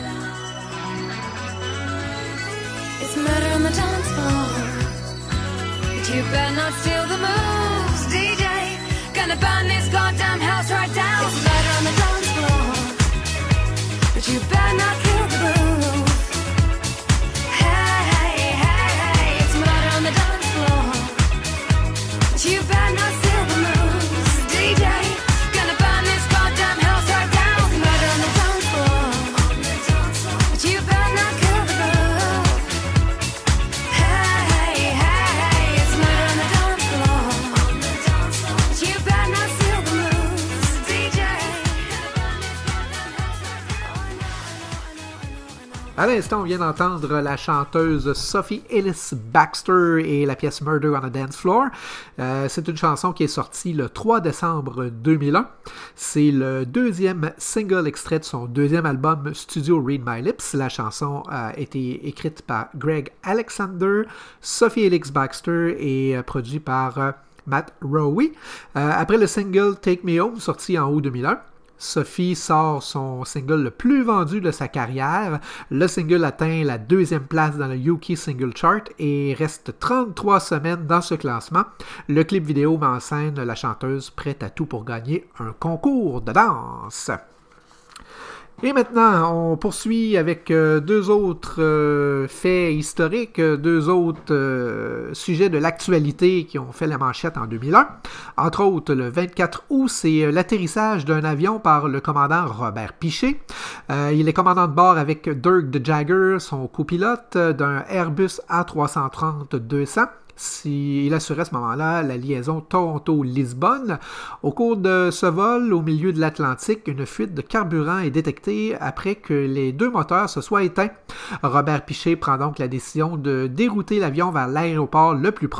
It's murder on the dance floor, but you better not steal the moves, D J. Gonna burn this goddamn house right down. It's murder on the dance floor, but you better not kill the groove. Hey, hey, hey, hey. It's murder on the dance floor, but you better not steal the moves, D J. Gonna burn this goddamn house right down. It's murder on the dance floor, but you better not kill the groove. Hey, hey, hey. It's murder on the dance floor, but you better not steal the moves, D J. À l'instant, on vient d'entendre la chanteuse Sophie Ellis Baxter et la pièce Murder on a Dance Floor. Euh, c'est une chanson qui est sortie le trois décembre deux mille un. C'est le deuxième single extrait de son deuxième album studio Read My Lips. La chanson a été écrite par Greg Alexander, Sophie Ellis Baxter et euh, produite par euh, Matt Rowe. Euh, après le single Take Me Home, sorti en août deux mille un, Sophie sort son single le plus vendu de sa carrière. Le single atteint la deuxième place dans le U K Single Chart et reste trente-trois semaines dans ce classement. Le clip vidéo met en scène la chanteuse prête à tout pour gagner un concours de danse. Et maintenant, on poursuit avec euh, deux autres euh, faits historiques, deux autres euh, sujets de l'actualité qui ont fait la manchette en deux mille un. Entre autres, le vingt-quatre août, c'est l'atterrissage d'un avion par le commandant Robert Piché. Euh, il est commandant de bord avec Dirk de Jager, son copilote, d'un Airbus A trois cent trente deux cents. Si, il assurait à ce moment-là la liaison Toronto-Lisbonne. Au cours de ce vol, au milieu de l'Atlantique, une fuite de carburant est détectée après que les deux moteurs se soient éteints. Robert Piché prend donc la décision de dérouter l'avion vers l'aéroport le plus proche.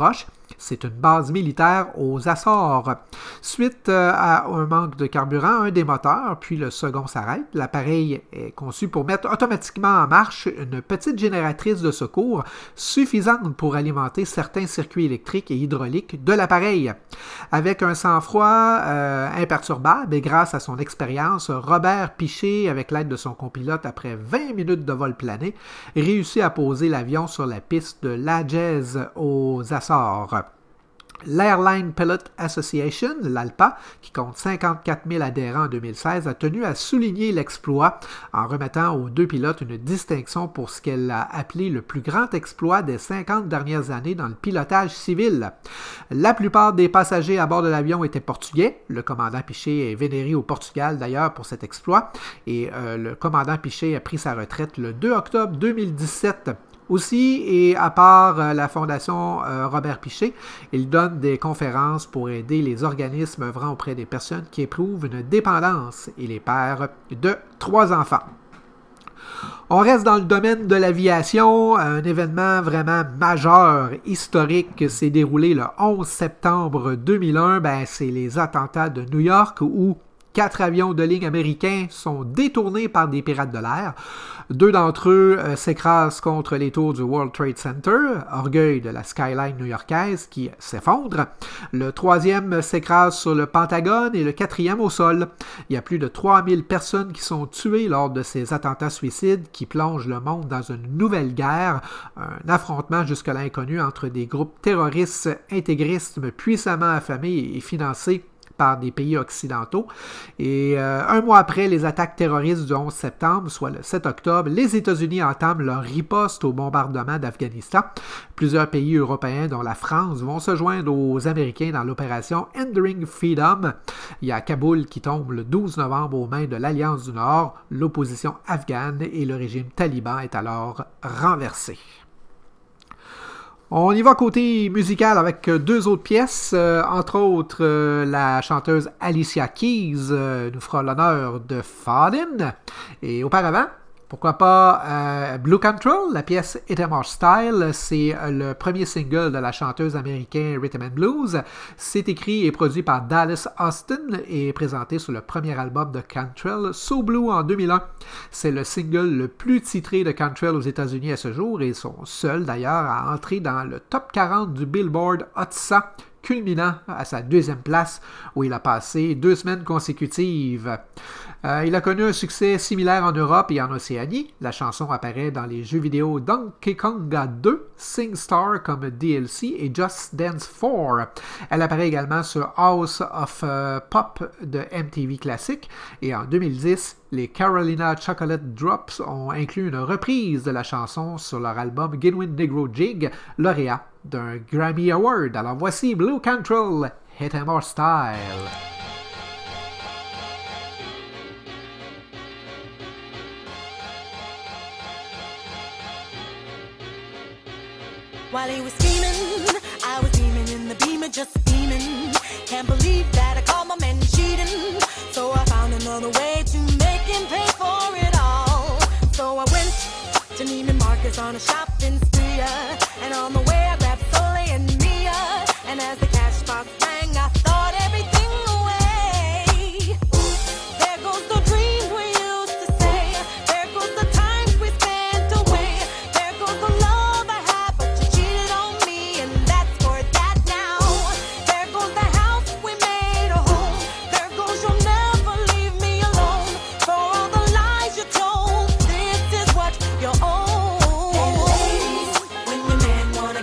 C'est une base militaire aux Açores. Suite euh, à un manque de carburant, un des moteurs, puis le second s'arrête. L'appareil est conçu pour mettre automatiquement en marche une petite génératrice de secours suffisante pour alimenter certains circuits électriques et hydrauliques de l'appareil. Avec un sang-froid euh, imperturbable et grâce à son expérience, Robert Piché, avec l'aide de son copilote après vingt minutes de vol plané, réussit à poser l'avion sur la piste de Lajes aux Açores. L'Airline Pilot Association, l'A L P A, qui compte cinquante-quatre mille adhérents en deux mille seize, a tenu à souligner l'exploit en remettant aux deux pilotes une distinction pour ce qu'elle a appelé le plus grand exploit des cinquante dernières années dans le pilotage civil. La plupart des passagers à bord de l'avion étaient portugais. Le commandant Piché est vénéré au Portugal d'ailleurs pour cet exploit et euh, le commandant Piché a pris sa retraite le deux octobre deux mille dix-sept. Aussi, et à part euh, la Fondation euh, Robert Piché, il donne des conférences pour aider les organismes œuvrant auprès des personnes qui éprouvent une dépendance et les pères de trois enfants. On reste dans le domaine de l'aviation. Un événement vraiment majeur, historique, s'est déroulé le onze septembre deux mille un. Ben, c'est les attentats de New York où quatre avions de ligne américains sont détournés par des pirates de l'air. Deux d'entre eux euh, s'écrasent contre les tours du World Trade Center, orgueil de la skyline new-yorkaise qui s'effondre. Le troisième s'écrase sur le Pentagone et le quatrième au sol. Il y a plus de trois mille personnes qui sont tuées lors de ces attentats suicides qui plongent le monde dans une nouvelle guerre, un affrontement jusque-là inconnu entre des groupes terroristes intégristes puissamment affamés et financés par des pays occidentaux. Et euh, un mois après les attaques terroristes du onze septembre, soit le sept octobre, les États-Unis entament leur riposte au bombardement d'Afghanistan. Plusieurs pays européens, dont la France, vont se joindre aux Américains dans l'opération Enduring Freedom. Il y a Kaboul qui tombe le douze novembre aux mains de l'Alliance du Nord. L'opposition afghane et le régime taliban est alors renversé. On y va côté musical avec deux autres pièces, euh, entre autres euh, la chanteuse Alicia Keys euh, nous fera l'honneur de Fallin', et auparavant, pourquoi pas euh, Blue Control, la pièce Hit 'em or Style, c'est le premier single de la chanteuse américaine Rhythm and Blues. C'est écrit et produit par Dallas Austin et présenté sur le premier album de Cantrell, So Blue en deux mille un. C'est le single le plus titré de Cantrell aux États-Unis à ce jour et son seul d'ailleurs à entrer dans le top quarante du Billboard Hot cent, culminant à sa deuxième place où il a passé deux semaines consécutives. Euh, il a connu un succès similaire en Europe et en Océanie. La chanson apparaît dans les jeux vidéo Donkey Konga deux, SingStar comme D L C et Just Dance quatre. Elle apparaît également sur House of uh, Pop de M T V Classic et en deux mille dix, les Carolina Chocolate Drops ont inclus une reprise de la chanson sur leur album Genuine Negro Jig, lauréat d'un Grammy Award. Alors voici Blue Control, Hit 'em or Style. While he was scheming, I was beaming in the beamer, just beaming. Can't believe that I caught my man cheating. So I found another way to make him pay for it all. So I went to Neiman Marcus on a shopping spree, and on the way I grabbed Soleil and Mia. And as the cash box rang, I thought everything away. There goes the dreams we used to say. There goes the times we spent away. There goes the love I had, but you cheated on me, and that's for that now. There goes the house we made a home. There goes you'll never leave me alone. For all the lies you told, this is what you owe. And ladies, when your man wanna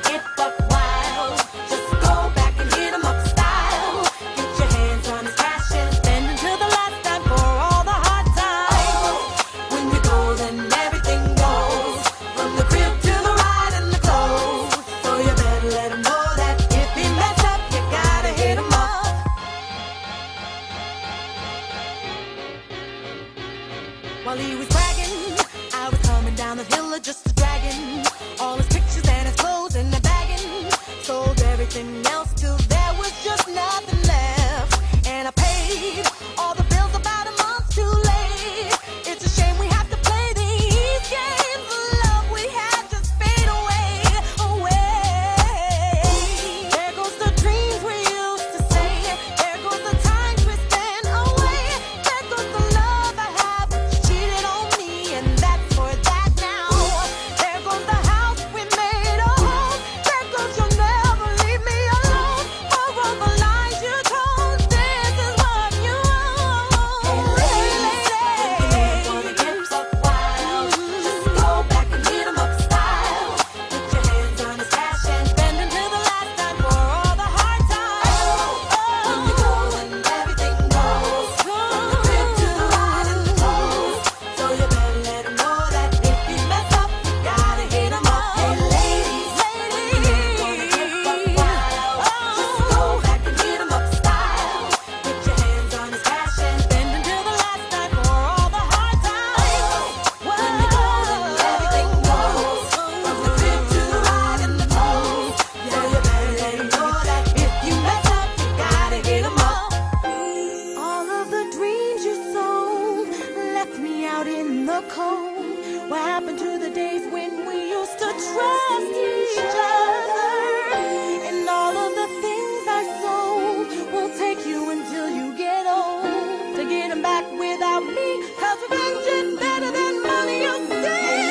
trust each other. And all of the things I sold will take you until you get old. To get them back without me, cause revenge is better than money, you see.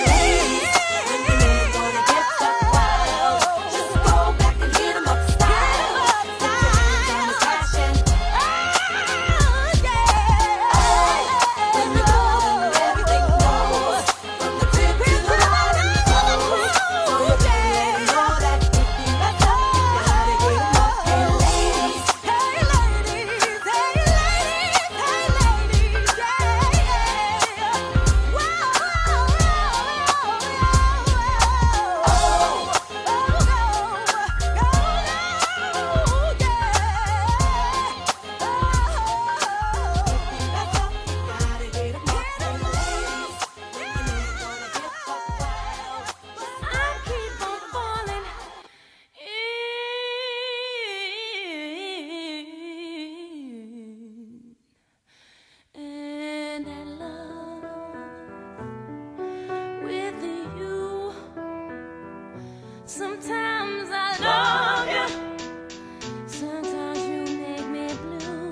Sometimes I love you, sometimes you make me blue.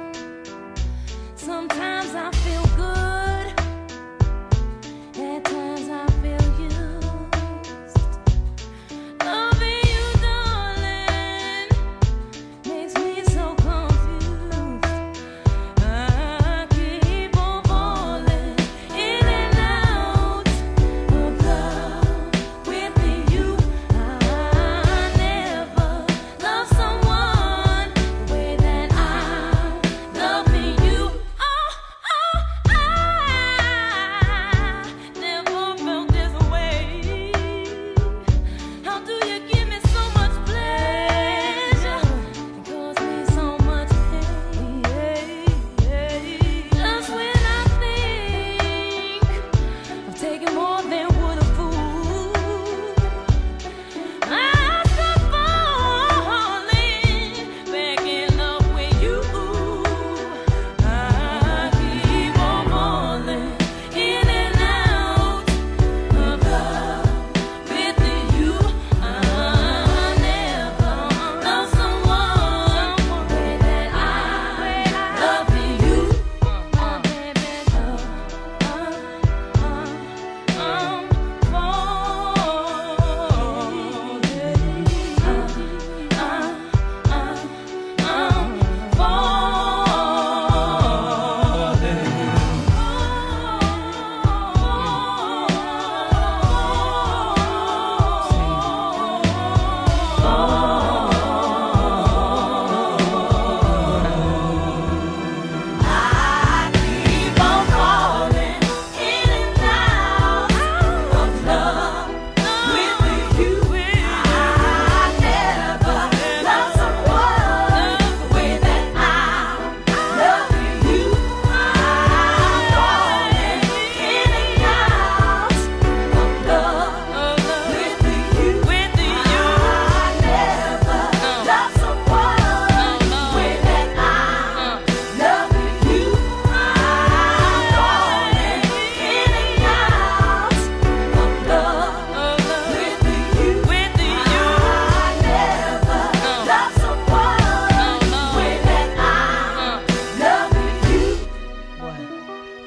Sometimes I feel good, at times I feel used. Loving you, darling, makes me so confused. I keep on falling in and out of love with you. I never loved someone the way that I'm loving you. Oh, oh, I never felt this way. How do you give me so much pleasure and cause me so much pain? Just when I think I'm taking more than would a fool, I start falling back in love with you. I keep on falling in and out of love with you. I never loved someone the way that I love you. Oh, baby, I'm I keep on falling in and out of love with you. I never loved someone the way that I love you. I'm falling in and out of love with you. I never loved someone the way that I love you. I'm falling in and out of love with you. I never loved someone the way that I love you.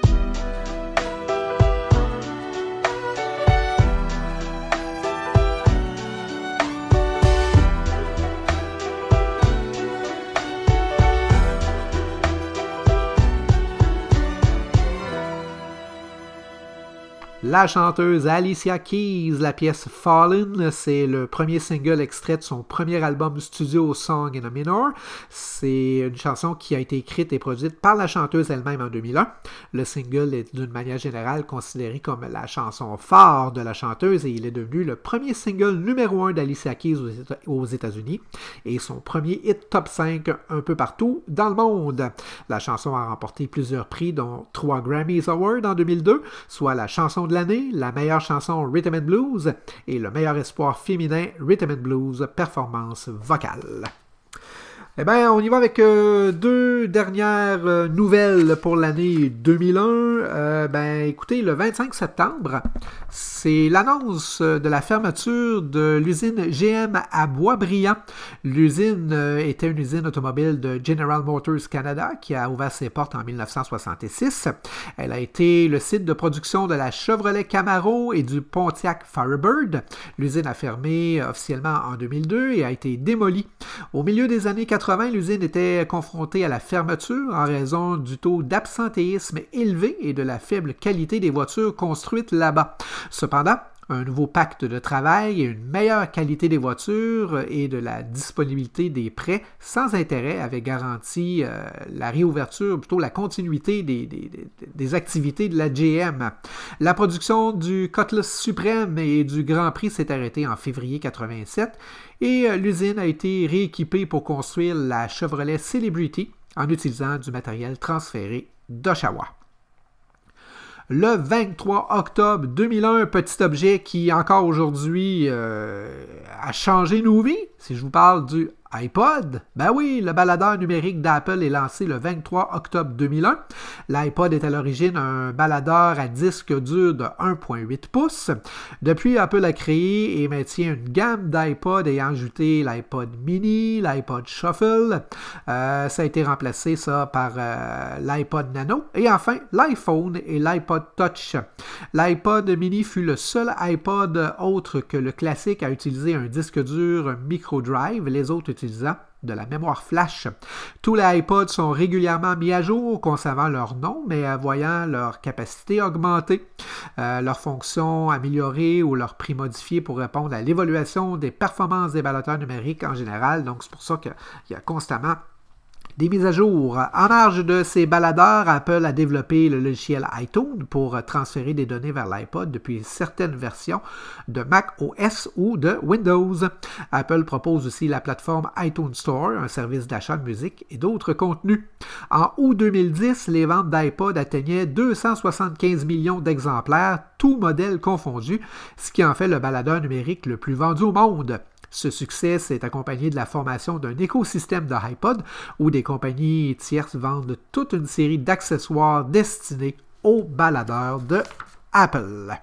La chanteuse Alicia Keys, la pièce Fallen, c'est le premier single extrait de son premier album studio Song in a Minor. C'est une chanson qui a été écrite et produite par la chanteuse elle-même en deux mille un. Le single est d'une manière générale considéré comme la chanson phare de la chanteuse et il est devenu le premier single numéro un d'Alicia Keys aux Éta- aux États-Unis et son premier hit top cinq un peu partout dans le monde. La chanson a remporté plusieurs prix, dont trois Grammys Awards en deux mille deux, soit la chanson de l'année, la meilleure chanson Rhythm and Blues et le meilleur espoir féminin Rhythm and Blues performance vocale. Eh bien, on y va avec euh, deux dernières euh, nouvelles pour l'année deux mille un. Euh, ben, écoutez, le vingt-cinq septembre, c'est l'annonce de la fermeture de l'usine G M à Boisbriand. L'usine euh, était une usine automobile de General Motors Canada qui a ouvert ses portes en dix-neuf cent soixante-six. Elle a été le site de production de la Chevrolet Camaro et du Pontiac Firebird. L'usine a fermé officiellement en deux mille deux et a été démolie. Au milieu des années quatre-vingts, l'usine était confrontée à la fermeture en raison du taux d'absentéisme élevé et de la faible qualité des voitures construites là-bas. Cependant, un nouveau pacte de travail et une meilleure qualité des voitures et de la disponibilité des prêts sans intérêt avaient garanti euh, la réouverture, plutôt la continuité des, des, des activités de la G M. La production du Cutlass Supreme et du Grand Prix s'est arrêtée en février quatre-vingt-sept et euh, l'usine a été rééquipée pour construire la Chevrolet Celebrity en utilisant du matériel transféré d'Oshawa. Le vingt-trois octobre deux mille un, petit objet qui encore aujourd'hui euh, a changé nos vies. Si je vous parle du iPod, ben oui, le baladeur numérique d'Apple est lancé le vingt-trois octobre deux mille un. L'iPod est à l'origine un baladeur à disque dur de un virgule huit pouces. Depuis, Apple a créé et maintient une gamme d'iPod ayant ajouté l'iPod mini, l'iPod Shuffle. Euh, ça a été remplacé ça par euh, l'iPod Nano et enfin l'iPhone et l'iPod Touch. L'iPod mini fut le seul iPod autre que le classique à utiliser un disque dur micro-drive. Les autres utilisant de la mémoire flash. Tous les iPods sont régulièrement mis à jour, conservant leur nom, mais voyant leur capacité augmenter, euh, leurs fonctions améliorées ou leur prix modifié pour répondre à l'évaluation des performances des baladeurs numériques en général. Donc, c'est pour ça qu'il y a constamment des mises à jour. En marge de ces baladeurs, Apple a développé le logiciel iTunes pour transférer des données vers l'iPod depuis certaines versions de Mac O S ou de Windows. Apple propose aussi la plateforme iTunes Store, un service d'achat de musique et d'autres contenus. En août deux mille dix, les ventes d'iPod atteignaient deux cent soixante-quinze millions d'exemplaires, tous modèles confondus, ce qui en fait le baladeur numérique le plus vendu au monde. Ce succès s'est accompagné de la formation d'un écosystème de iPod où des compagnies tierces vendent toute une série d'accessoires destinés aux baladeurs de Apple.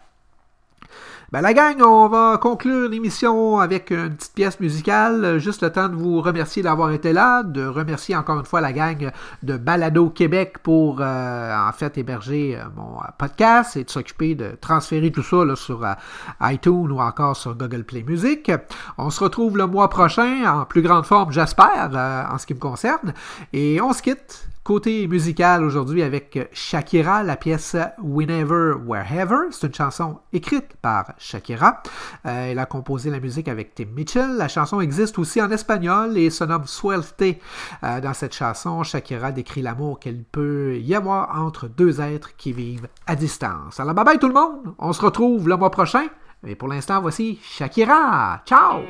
Ben, la gang, on va conclure l'émission avec une petite pièce musicale. Juste le temps de vous remercier d'avoir été là, de remercier encore une fois la gang de Balado Québec pour euh, en fait héberger euh, mon podcast et de s'occuper de transférer tout ça là, sur euh, iTunes ou encore sur Google Play Music. On se retrouve le mois prochain en plus grande forme, j'espère, euh, en ce qui me concerne. Et on se quitte. Côté musical aujourd'hui avec Shakira, la pièce Whenever, Wherever. C'est une chanson écrite par Shakira. Euh, elle a composé la musique avec Tim Mitchell. La chanson existe aussi en espagnol et se nomme Suerte. Euh, dans cette chanson, Shakira décrit l'amour qu'il peut y avoir entre deux êtres qui vivent à distance. Alors bye bye tout le monde. On se retrouve le mois prochain. Et pour l'instant, voici Shakira. Ciao!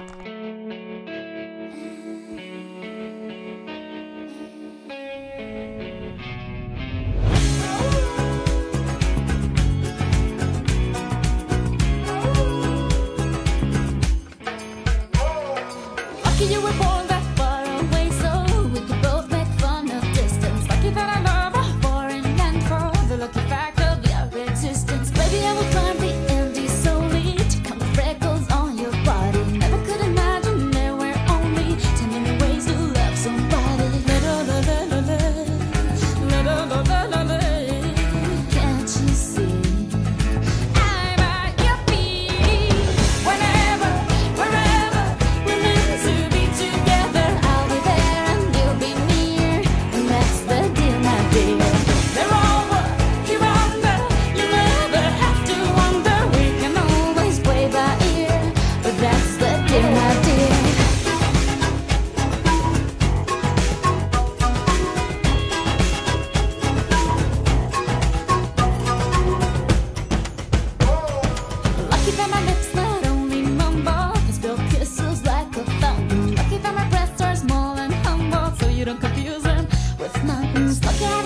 You were born that far away, so we could both make fun of distance. Lucky that I love a foreign land for the lucky fact of your existence. Baby, I will climb the Andes solely to count the freckles on your body. Never could imagine there were only ten million ways to love somebody. La la la la la la la la la la la. Can't you see? I'm at your feet. Whenever, wherever we're meant to be. Together, I'll be there and you'll be near, and that's the deal, my dear. They're over, you're under, you never have to wonder. We can always play by ear, but that's the deal, my dear. Lucky that my lips not only mumble, can spill kisses like a fountain. Lucky that my breasts are small and humble, so you don't confuse them with mountains. Lucky I